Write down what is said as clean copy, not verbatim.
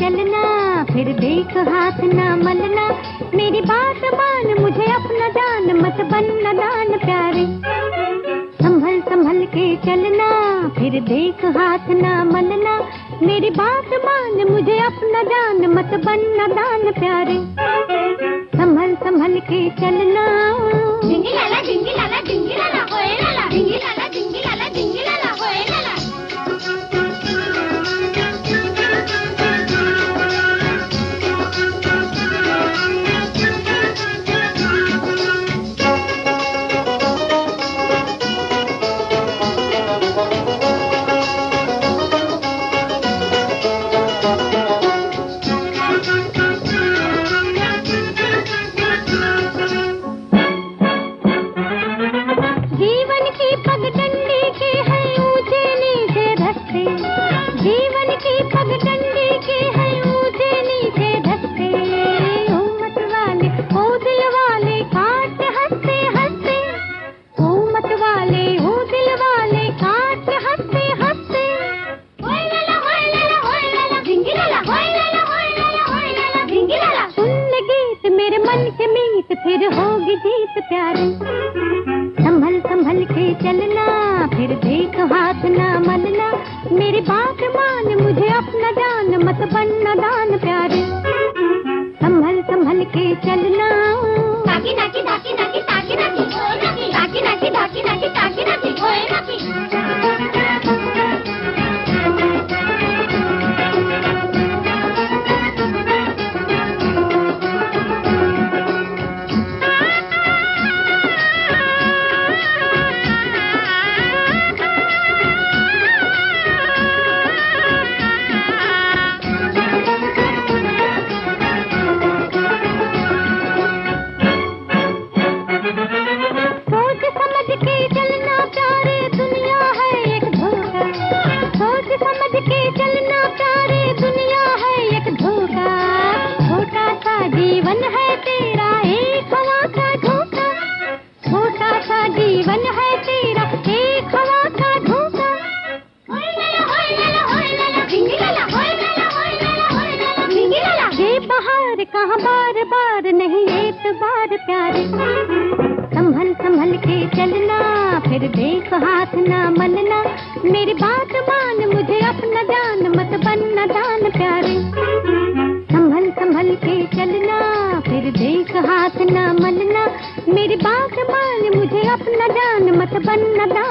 चलना, फिर देख हाथ ना मलना, मेरी बात मान मुझे अपना जान, मत बनना दान प्यारे। संभल संभल के चलना, फिर देख हाथ ना मलना, मेरी बात मान मुझे अपना जान, मत बनना दान प्यारे। संभल संभल के चलना। डिंगी लाला डिंगी लाला डिंगी लाला होए लाला, डिंगी लाला डिंगी लाला डिंगी लाला होए लाला। फिर होगी जीत प्यारे। संभल संभल के चलना, फिर देख हाथ ना मलना, मेरी बात मान मुझे अपना जान, मत बनना दान प्यारे। संभल संभल के चलना। ताकी नाकी ताकी नाकी ताकी नाकी ताकी नाकी ताकी नाकी ताकी नाकी होए नाकी। जीवन है तेरा एक हवा का झोंका, छोटा सा जीवन है तेरा एक हवा का झोंका। ये बहार कहाँ बार बार नहीं एक बार प्यारे। संभल संभल के चलना, फिर देख हाथ ना मलना, मेरी बात मान मुझे अपना जान, मत बनना दान प्यारे। संभल संभल के चलना, फिर देख हाथ ना मलना, मेरी बात मान मुझे अपना जान, मत बनना दान।